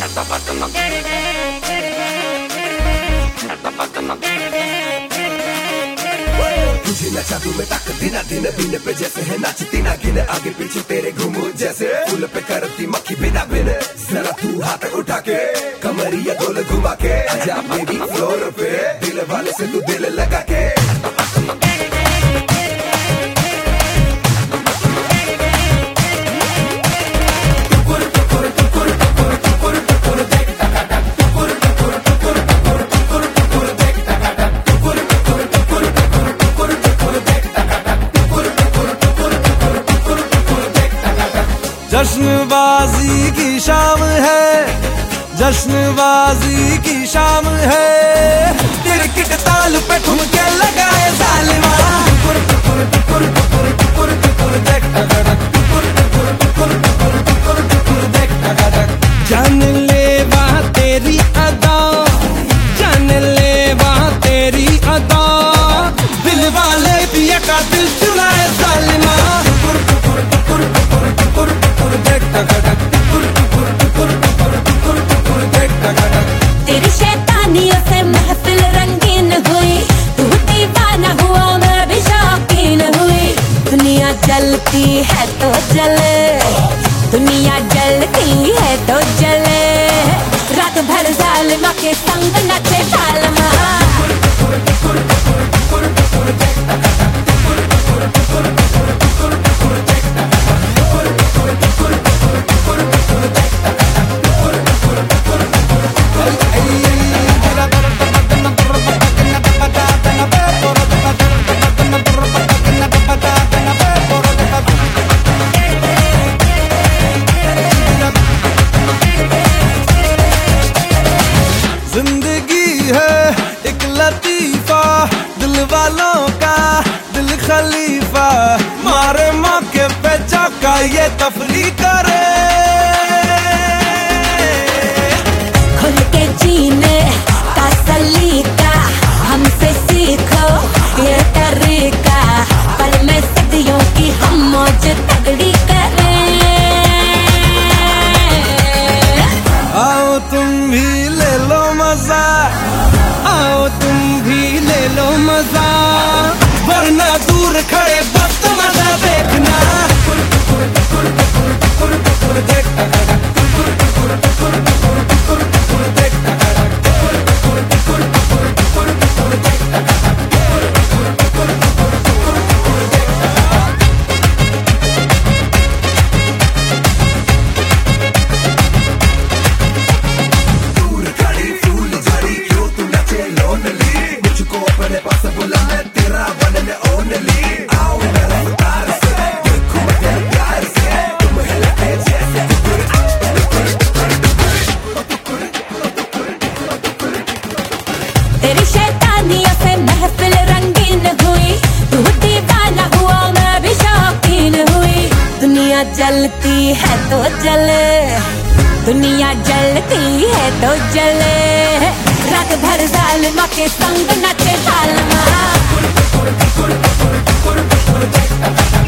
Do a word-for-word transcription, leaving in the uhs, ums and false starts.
तुझे नचा दूं मैं तक दिन दिन दिन पे जैसे है नाचती ना गिन आगे पीछे तेरे घूमू जैसे फूल पे करती मक्खी बिना बिन जरा तू हाथ उठा के कमरिया गोल घुमा के आजा बेबी फ्लोर पे दिल वाले से तू दिल लगा के जश्नबाजी की शाम है, जश्नबाजी की शाम है, तिरकिट ताल पे ठुमके लगाए जालिमा। जान ले वहाँ तेरी अदा, जान ले वहाँ तेरी अदा, दिल वाले पिया का दिल चुराए जालिमा। तेरी शैतानियों से महफिल रंगीन हुई, तू दीवाना हुआ मैं भी शौकीन हुई। दुनिया जलती है तो जले, दुनिया जलती है तो जले, रात भर जालिमा के संग नचे जालिमा। जिंदगी है एक लतीफा, दिल वालों का दिल खलीफा, मारे मौके पे चौका ये तफरी करे। खुल के जीने का सलीका हमसे सीखो ये तरीका, पल में सदियों की हम मौज तगड़ी करें। आओ तुम भी ले लो मजा, आओ तुम भी ले लो मजा, वरना दूर खड़े वक्त मजा देखना। तेरी शैतानियों से महफिल रंगीन हुई, तू दीवाना हुआ मैं भी शौकीन हुई। दुनिया जलती है तो जले, दुनिया जलती है तो जले, रात भर जालिमा के संग नचे जालिमा।